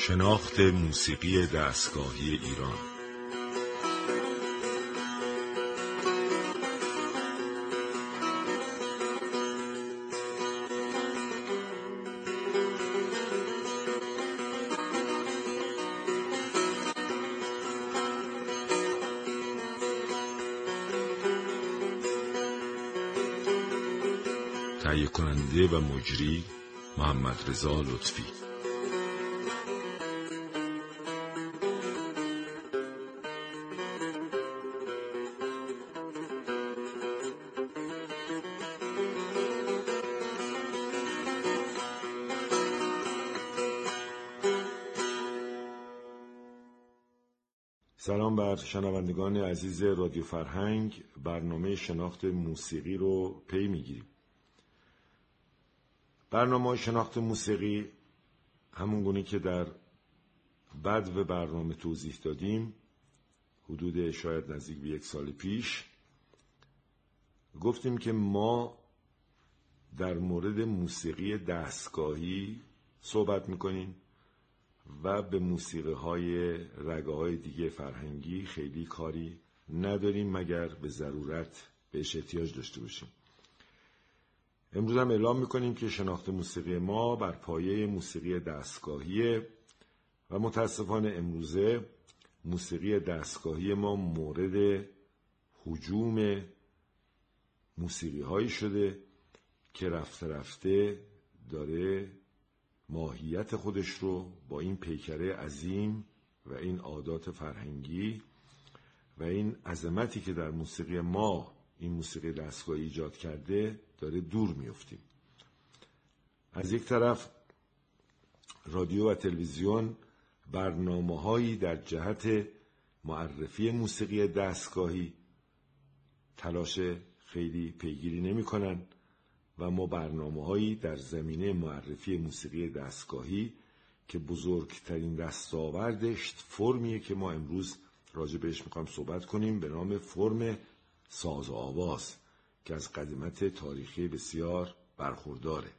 شناخت موسیقی دستگاهی ایران. تهیه کننده و مجری محمدرضا لطفی. سلام بر شنوندگان عزیز رادیو فرهنگ. برنامه شناخت موسیقی رو پی میگیریم. برنامه شناخت موسیقی همون گونه که در بدو برنامه توضیح دادیم، حدود شاید نزدیک به 1 سال پیش گفتیم که ما در مورد موسیقی دستگاهی صحبت میکنیم و به موسیقی های رگه های دیگه فرهنگی خیلی کاری نداریم مگر به ضرورت بهش احتیاج داشته باشیم. امروز هم اعلام میکنیم که شناخت موسیقی ما بر پایه موسیقی دستگاهیه و متاسفانه امروزه موسیقی دستگاهی ما مورد هجوم موسیقی هایی شده که رفته رفته داره ماهیت خودش رو با این پیکره عظیم و این عادات فرهنگی و این عظمتی که در موسیقی ما این موسیقی دستگاهی ایجاد کرده داره دور میافتیم. از یک طرف رادیو و تلویزیون برنامه‌هایی در جهت معرفی موسیقی دستگاهی تلاش خیلی پیگیری نمی‌کنن و ما برنامه‌هایی در زمینه معرفی موسیقی دستگاهی که بزرگترین دستاوردش فرمیه که ما امروز راجع بهش می‌خوایم صحبت کنیم، به نام فرم ساز و آواز که از قدمت تاریخی بسیار برخورداره.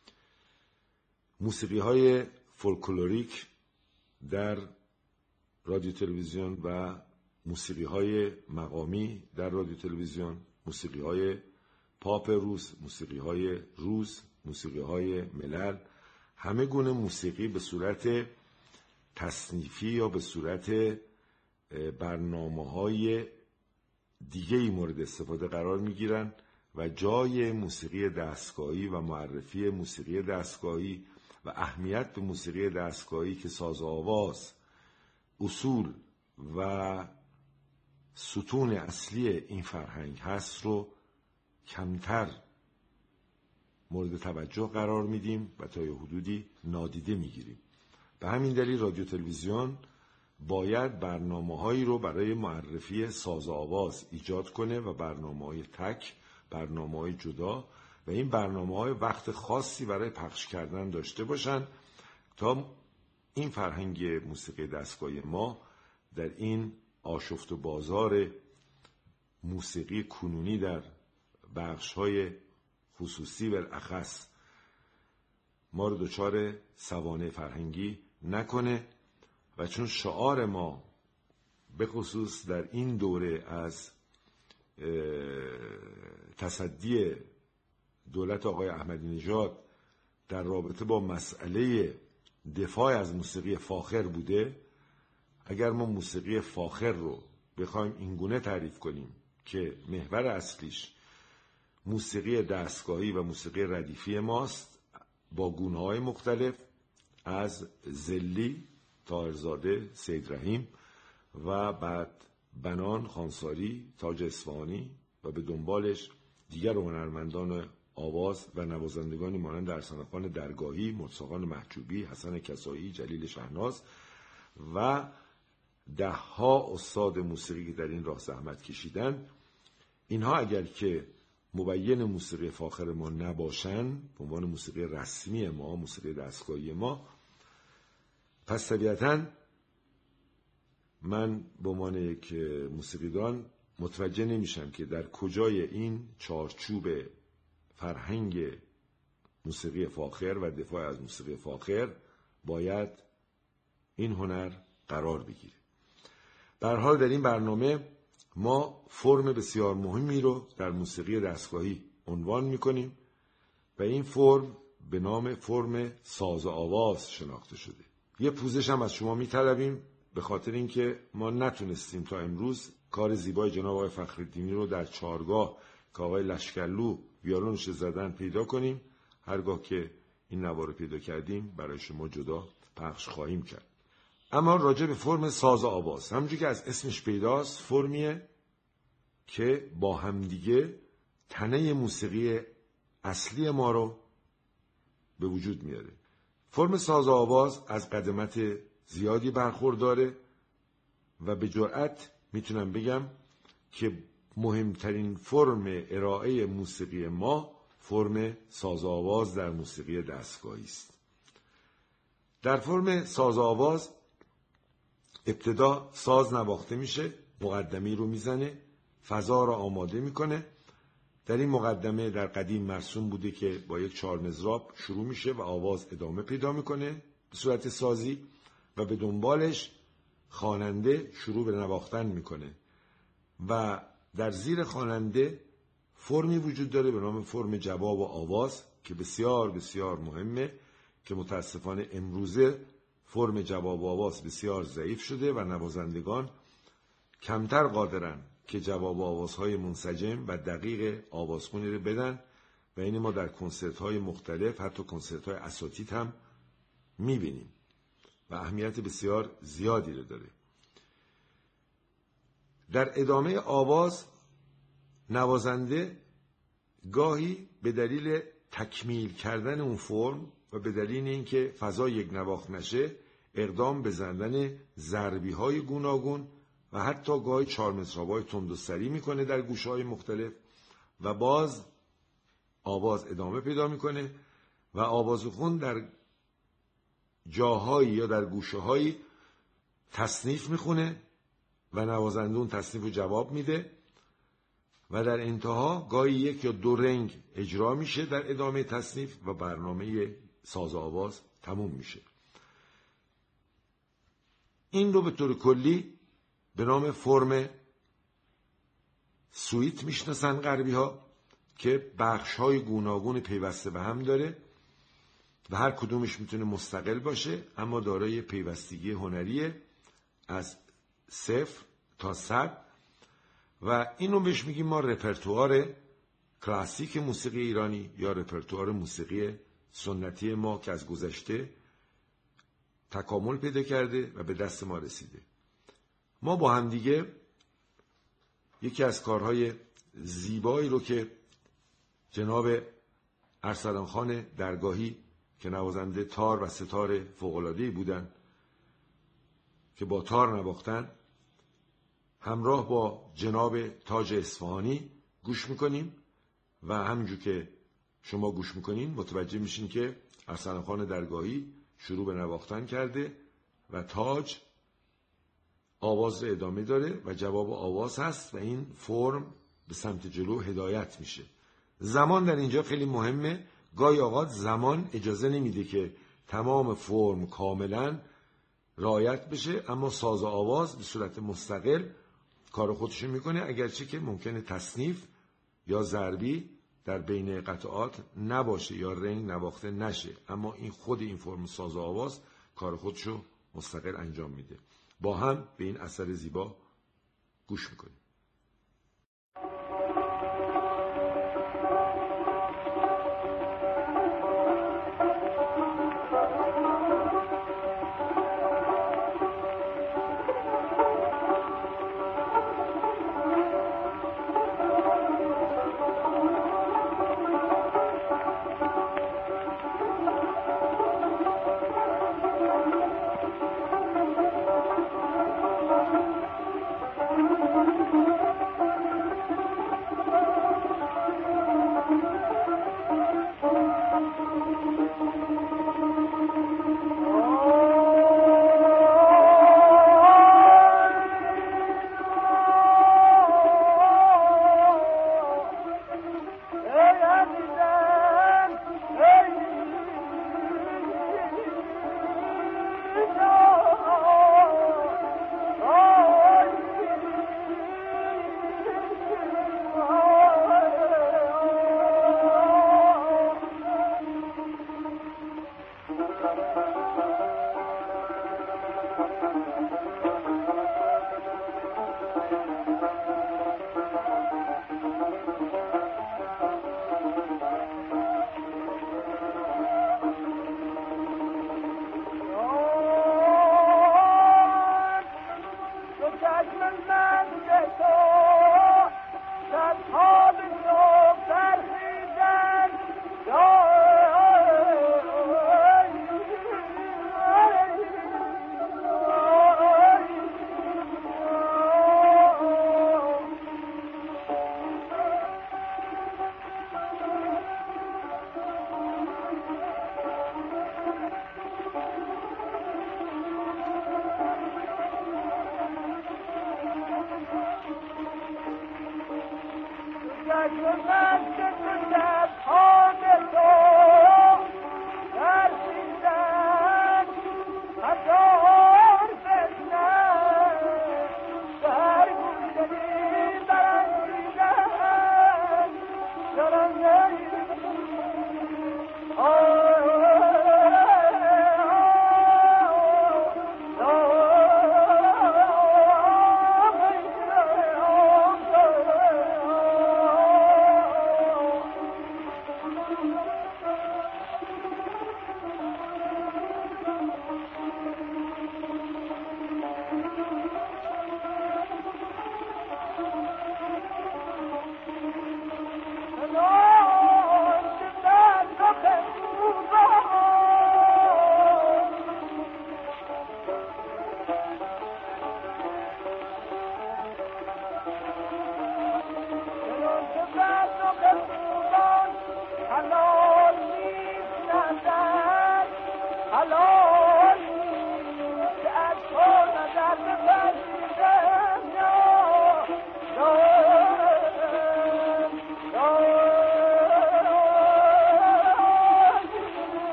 موسیقی‌های فولکلوریک در رادیو تلویزیون و موسیقی‌های مقامی در رادیو تلویزیون، موسیقی‌های پاپ روز، موسیقی‌های ملل، همه گونه موسیقی به صورت تصنیفی یا به صورت برنامه‌های دیگه‌ای مورد استفاده قرار می‌گیرن و جای موسیقی دستگاهی و معرفی موسیقی دستگاهی و اهمیت به موسیقی دستگاهی که ساز و آواز اصول و ستون اصلی این فرهنگ هست رو کمتر مورد توجه قرار میدیم و تا یه حدودی نادیده میگیریم. به همین دلیل رادیو تلویزیون باید برنامه‌هایی رو برای معرفی ساز و آواز ایجاد کنه و برنامه‌های تک، برنامه‌های جدا و این برنامه‌های وقت خاصی برای پخش کردن داشته باشن تا این فرهنگ موسیقی دستگاهی ما در این آشفت و بازار موسیقی کنونی در بخش‌های خصوصی و الاخص ما رو دچار سوانح فرهنگی نکنه و چون شعار ما به خصوص در این دوره از تصدی دولت آقای احمدی نژاد در رابطه با مسئله دفاع از موسیقی فاخر بوده، اگر ما موسیقی فاخر رو بخوایم اینگونه تعریف کنیم که محور اصلیش موسیقی دستگاهی و موسیقی ردیفی ماست با گونه‌های مختلف از زلی، طاهرزاده، سید رحیم و بعد بنان، خانساری، تاج اصفهانی و به دنبالش دیگر هنرمندان آواز و نوازندگانی مانند ارسلان خان درگاهی، مرتضی خان محجوبی، حسن کسایی، جلیل شهناز و ده‌ها استاد موسیقی که در این راه زحمت کشیدن. اینها اگر که مبین موسیقی فاخر ما نباشن به عنوان موسیقی رسمی ما، موسیقی دستگاهی ما، پس طبیعتاً من به عنوان یک موسیقیدان متوجه نمیشم که در کجای این چارچوب فرهنگ موسیقی فاخر و دفاع از موسیقی فاخر باید این هنر قرار بگیره. به هر حال در این برنامه ما فرم بسیار مهمی رو در موسیقی دستگاهی عنوان میکنیم و این فرم به نام فرم ساز و آواز شناخته شده. یه پوزش هم از شما میطلبیم به خاطر اینکه ما نتونستیم تا امروز کار زیبای جناب آقای فخرالدینی رو در چارگاه که آقای لشکرلو ویولنش زدن پیدا کنیم. هرگاه که این نوا رو پیدا کردیم برای شما جدا پخش خواهیم کرد. اما راجع به فرم ساز و آواز، همونجور که از اسمش پیداست، فرمیه که با همدیگه تنه موسیقی اصلی ما رو به وجود میاره. فرم ساز و آواز از قدمت زیادی برخورداره و به جرئت میتونم بگم که مهمترین فرم ارائه موسیقی ما فرم ساز و آواز در موسیقی دستگاهی است. در فرم ساز و آواز ابتدا ساز نواخته میشه، مقدمه‌ای رو میزنه، فضا رو آماده میکنه. در این مقدمه در قدیم مرسوم بوده که با یک 4 مضراب شروع میشه و آواز ادامه پیدا میکنه به صورت سازی و به دنبالش خواننده شروع به نواختن میکنه و در زیر خواننده فرمی وجود داره به نام فرم جواب و آواز که بسیار بسیار مهمه که متاسفانه امروزه فرم جواب و آواز بسیار ضعیف شده و نوازندگان کمتر قادرن که جواب و آوازهای منسجم و دقیق آوازخونی رو بدن و این ما در کنسرت‌های مختلف حتی کنسرت‌های اساتید هم می‌بینیم و اهمیت بسیار زیادی رو داره. در ادامه آواز نوازنده گاهی به دلیل تکمیل کردن اون فرم و به دلیل اینکه فضا یک نواخت نشه اقدام به زدن ضربی‌های گوناگون و حتی گاهی 4 مضراب‌های تند و سری میکنه در گوشه‌های مختلف و باز آواز ادامه پیدا میکنه و آوازخون در جاهایی یا در گوشه‌هایی تصنیف میخونه و نوازنده اون تصنیف رو جواب میده و در انتها گاهی 1 یا 2 رنگ اجرا میشه در ادامه تصنیف و برنامه ساز آواز تموم میشه. این رو به طور کلی به نام فرم سویت میشناسن غربی ها که بخش های گوناگون پیوسته به هم داره و هر کدومش میتونه مستقل باشه اما دارای پیوستگی هنریه از 0 تا 100 و اینو بهش میگیم ما رپرتوار کلاسیک موسیقی ایرانی یا رپرتوار موسیقی سنتی ما که از گذشته تکامل پیدا کرده و به دست ما رسیده. ما با هم دیگه یکی از کارهای زیبایی رو که جناب ارسلان خان درگاهی که نوازنده تار و ستار فوق‌العاده‌ای بودن که با تار نواختن همراه با جناب تاج اصفهانی گوش میکنیم و همینجور که شما گوش میکنین متوجه میشین که ارسلان خان درگاهی شروع به نواختن کرده و تاج آواز رو ادامه داره و جواب آواز هست و این فرم به سمت جلو هدایت میشه. زمان در اینجا خیلی مهمه. گاهی اوقات زمان اجازه نمیده که تمام فرم کاملا رعایت بشه اما ساز و آواز به صورت مستقل کار خودشو میکنه اگرچه که ممکنه تصنیف یا ضربی در بین قطعات نباشه یا رنگ نواخته نشه اما این خود این فرم ساز و آواز کار خودشو مستقل انجام میده. با هم به این اثر زیبا گوش میکنیم.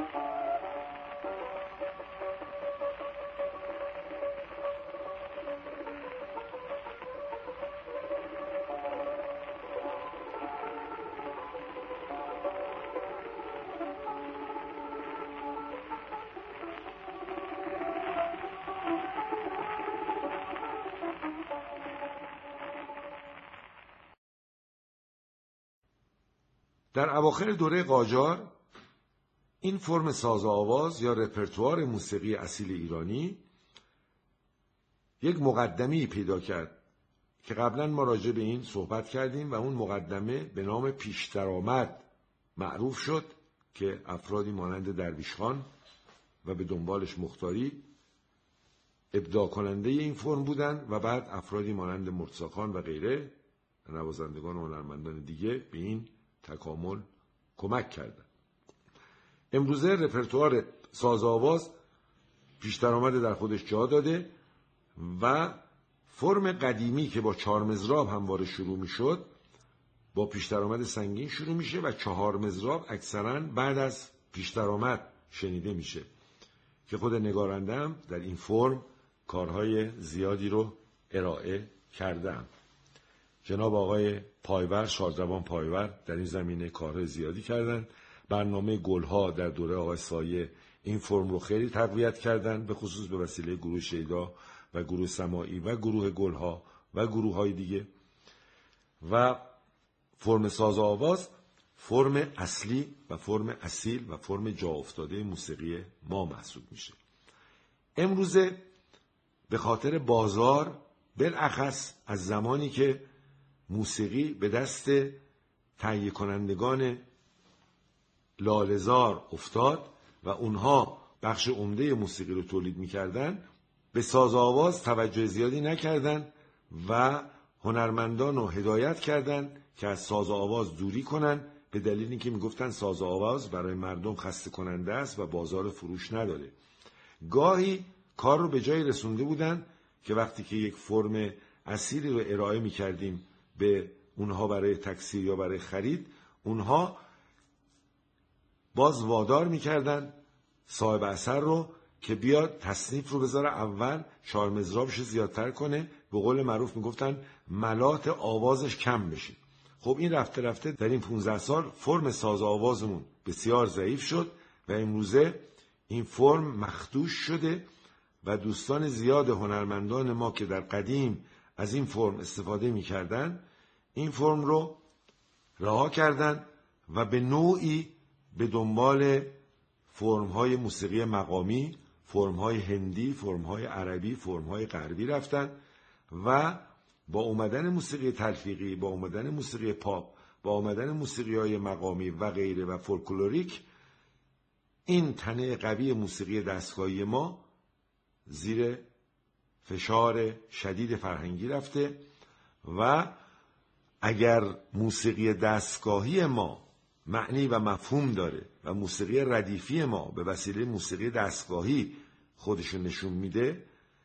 در اواخر دوره قاجار این فرم ساز آواز یا رپرتوار موسیقی اصیل ایرانی یک مقدمه‌ای پیدا کرد که قبلا ما راجع به این صحبت کردیم و اون مقدمه به نام پیش‌درآمد معروف شد که افرادی مانند درویش خان و به دنبالش مختاری ابداع کننده این فرم بودن و بعد افرادی مانند مرتضی خان و غیره نوازندگان و هنرمندان دیگه به این تکامل کمک کردند. امروزه رپرتوار ساز آواز پیش‌درآمد در خودش جا داده و فرم قدیمی که با 4 مضراب همواره شروع میشد با پیش‌درآمد سنگین شروع میشه و 4 مضراب اکثرا بعد از پیش‌درآمد شنیده میشه که خود نگارنده هم در این فرم کارهای زیادی رو ارائه کردن. جناب آقای پایور، شادروان پایور در این زمینه کارهای زیادی کردن. برنامه گلها در دوره آقای سایه این فرم رو خیلی تقویت کردن، به خصوص به وسیله گروه شیدا و گروه سماعی و گروه گلها و گروه های دیگه. و فرم ساز آواز فرم اصلی و فرم اصیل و فرم جا افتاده موسیقی ما محسوب میشه. امروزه به خاطر بازار، بالاخص از زمانی که موسیقی به دست تهیه کنندگان لاله‌زار افتاد و اونها بخش عمده موسیقی رو تولید میکردن، به ساز آواز توجه زیادی نکردن و هنرمندان رو هدایت کردن که از ساز آواز دوری کنن، به دلیل اینکه میگفتن ساز آواز برای مردم خسته کننده است و بازار فروش نداره. گاهی کار رو به جایی رسونده بودن که وقتی که یک فرم اصیلی رو ارائه میکردیم به اونها برای تکثیر یا برای خرید، اونها باز وادار میکردن صاحب اثر رو که بیاد تصنیف رو بذاره اول، 4 مضرابش زیادتر کنه، به قول معروف میگفتن ملات آوازش کم بشه. خب این رفته رفته در این 15 سال فرم ساز آوازمون بسیار ضعیف شد و امروزه این فرم مخدوش شده و دوستان زیاد هنرمندان ما که در قدیم از این فرم استفاده میکردن این فرم رو رها کردن و به نوعی به دنبال فرم‌های موسیقی مقامی، فرم‌های هندی، فرم‌های عربی، فرم‌های غربی رفتن و با اومدن موسیقی تلفیقی، با اومدن موسیقی پاپ، با اومدن موسیقی‌های مقامی و غیره و فولکلوریک، این تنه قوی موسیقی دستگاهی ما زیر فشار شدید فرهنگی رفته و اگر موسیقی دستگاهی ما معنی و مفهوم داره و موسیقی ردیفی ما به وسیله موسیقی دستگاهی خودشون نشون میده،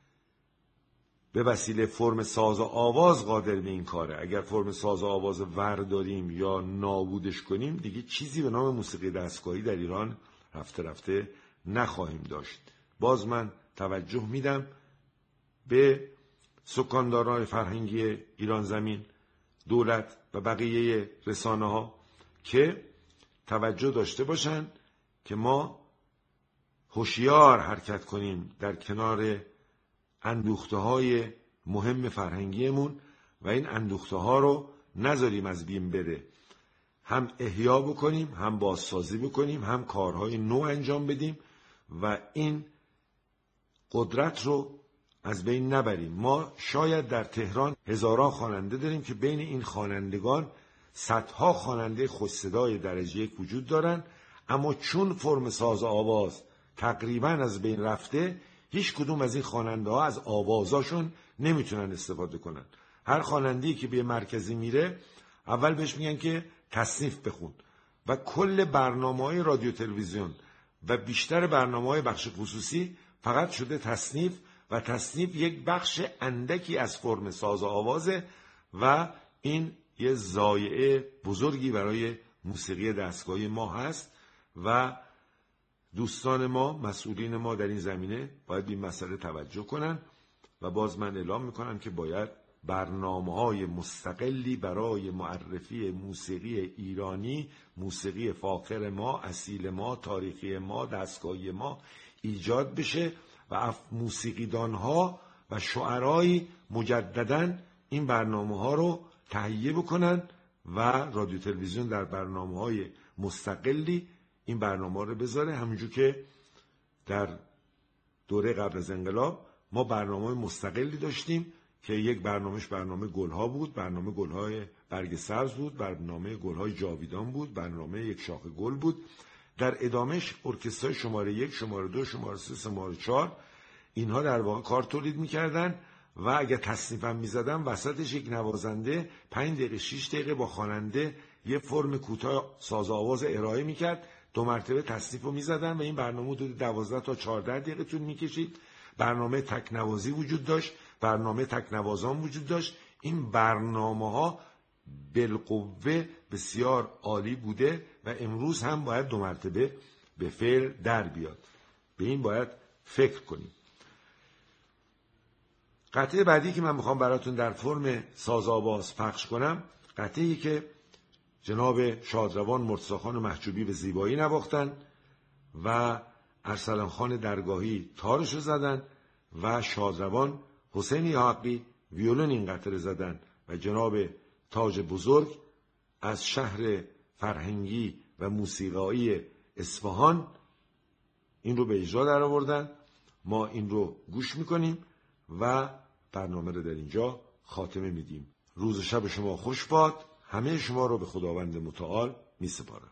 به وسیله فرم ساز آواز قادر به این کاره. اگر فرم ساز آواز ور داریم یا نابودش کنیم، دیگه چیزی به نام موسیقی دستگاهی در ایران رفته رفته نخواهیم داشت. باز من توجه میدم به سکانداران فرهنگی ایران زمین، دولت و بقیه رسانه ها که توجه داشته باشن که ما هوشیار حرکت کنیم در کنار اندوخته های مهم فرهنگیمون و این اندوخته ها رو نذاریم از بین بره. هم احیا بکنیم، هم بازسازی بکنیم، هم کارهای نو انجام بدیم و این قدرت رو از بین نبریم. ما شاید در تهران هزاران خواننده داریم که بین این خوانندگان صدها خواننده خوش صدای درجه 1 وجود دارن، اما چون فرم ساز آواز تقریبا از بین رفته، هیچ کدوم از این خواننده ها از آوازاشون نمیتونن استفاده کنن. هر خواننده‌ای که به مرکزی میره اول بهش میگن که تصنیف بخون و کل برنامه‌های رادیو تلویزیون و بیشتر برنامه‌های بخش خصوصی فقط شده تصنیف و تصنیف یک بخش اندکی از فرم ساز آوازه و این یه ضایعه بزرگی برای موسیقی دستگاهی ما هست و دوستان ما، مسئولین ما در این زمینه باید به این مسئله توجه کنن و باز من اعلام میکنم که باید برنامه‌های مستقلی برای معرفی موسیقی ایرانی، موسیقی فاخر ما، اصیل ما، تاریخی ما، دستگاهی ما ایجاد بشه و موسیقیدانها و شعرایی مجدداً این برنامه‌ها رو تهیه بکنن و رادیو تلویزیون در برنامه‌های مستقلی این برنامه رو بذاره. همونجور که در دوره قبل از انقلاب ما برنامه مستقلی داشتیم که یک برنامهش برنامه گلها بود، برنامه گلهای برگ سبز بود، برنامه گلهای جاویدان بود، برنامه یک شاخه گل بود. در ادامهش ارکسترهای شماره 1، شماره 2، شماره 3، شماره 4 اینها در واقع کار تولید میکردن و اگر تصنیف هم میزدن وسطش یک نوازنده 5 دقیقه 6 دقیقه با خواننده یه فرم کوتاه ساز آواز ارائه میکرد، 2 مرتبه تصنیف رو میزدن و این برنامه حدود 12 تا 14 دقیقه طول میکشید. برنامه تکنوازی وجود داشت، برنامه تکنوازان وجود داشت. این برنامه ها بالقوه بسیار عالی بوده و امروز هم باید 2 مرتبه به فعل در بیاد. به این باید فکر کنیم. قطعه بعدی که من میخوام براتون در فرم سازآواز پخش کنم، قطعه‌ای که جناب شادروان مرتضی‌خان محجوبی به زیبایی نواختن و ارسلان خان درگاهی تارشو زدن و شادروان حسین حقی ویولن این قطعه زدن و جناب تاج بزرگ از شهر فرهنگی و موسیقایی اصفهان این رو به اجرا در آوردن. ما این رو گوش میکنیم و برنامه رو در اینجا خاتمه میدیم. روز و شب شما خوش باد. همه شما رو به خداوند متعال میسپارم.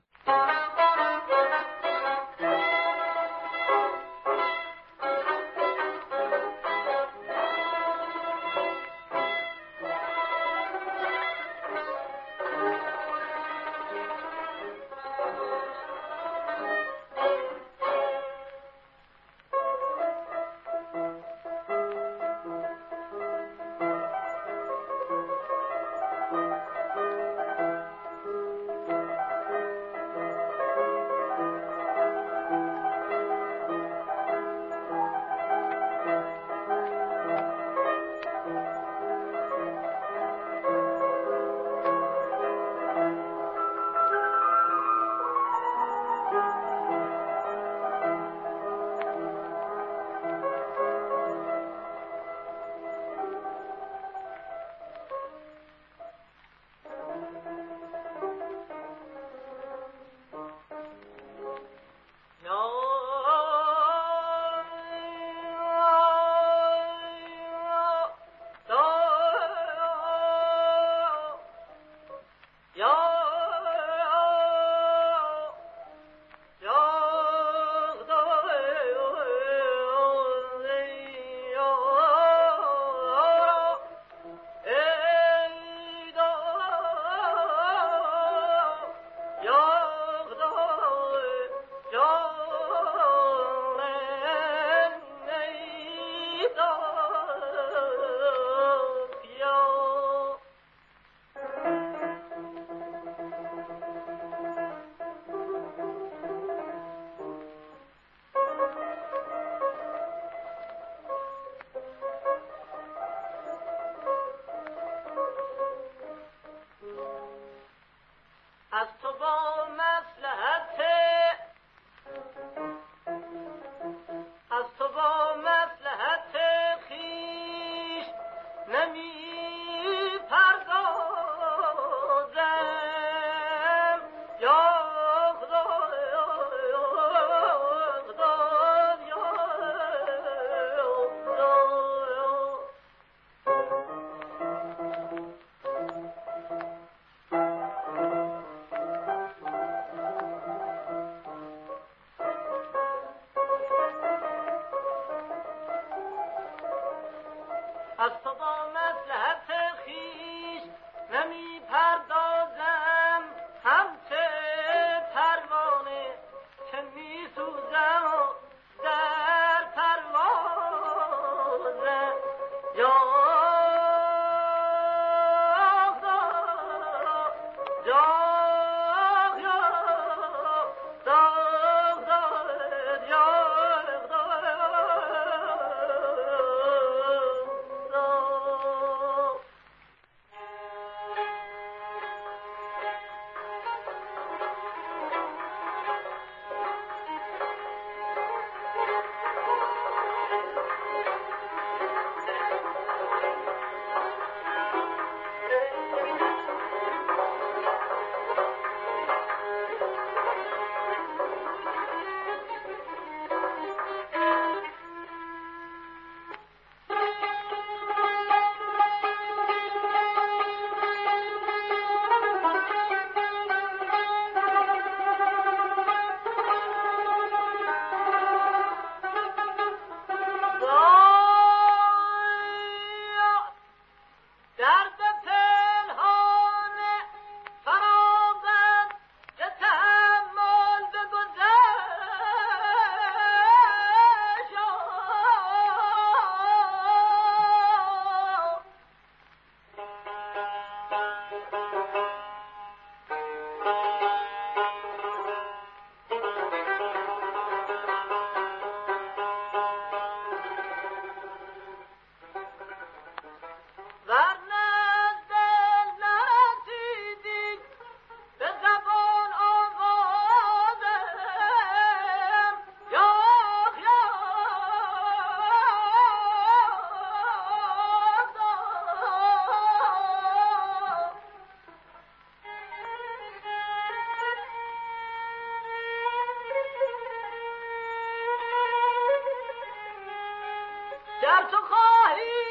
گر تو خواهی